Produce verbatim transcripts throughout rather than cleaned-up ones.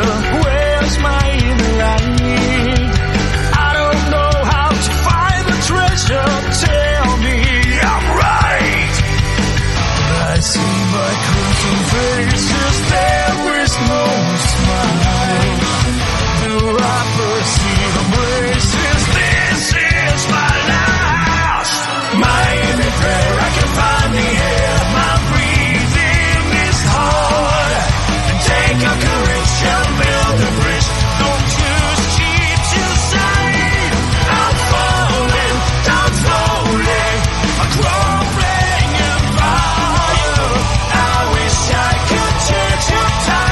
Where's my inner light? I don't know how to find the treasure. Tell me I'm right. I see my crimson faces. There is no smile. Do I perceive embraces? This is my last. My only prayer, I can find the air. My breathing is hard. And take your courage and build a bridge. Don't choose cheap to side. I'm falling down slowly. I'm crumbling in fire. I wish I could change your time.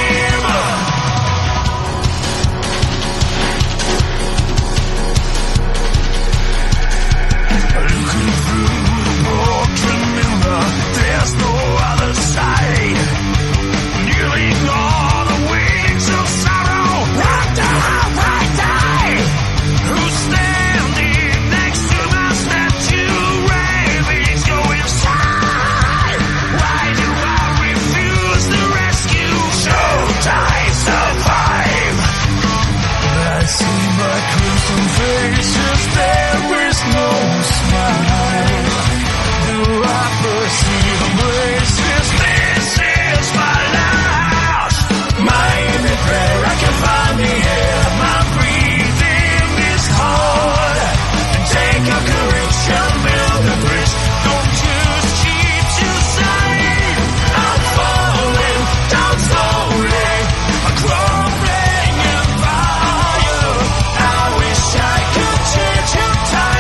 Looking through the broken mirror, there's no other side. Kneeling on the wings of sorrow, right down, right down. Who's standing next to my statue? Ravings go inside. Why do I refuse the rescue? Should I survive? I see my crimson faces. There is no smile. Do I perceive embraces? This is my last. My only prayer, I can find the air. My breathing is hard. And take your courage and build a bridge. Don't choose cheap to side. I'm falling down slowly. I'm crumbling in fire. I wish I could change your time.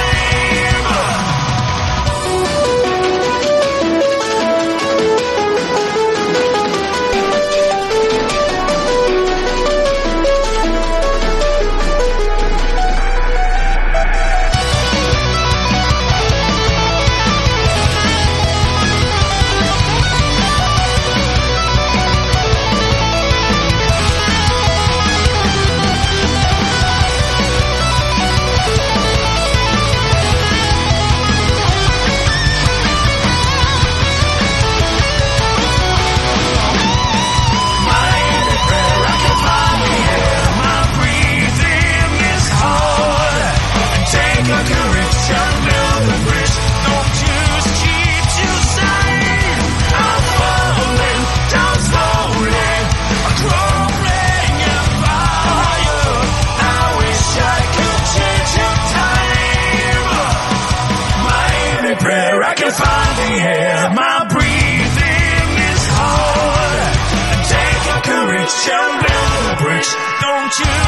I can find the air. My breathing is hard. And take your courage and build a bridge. Don't you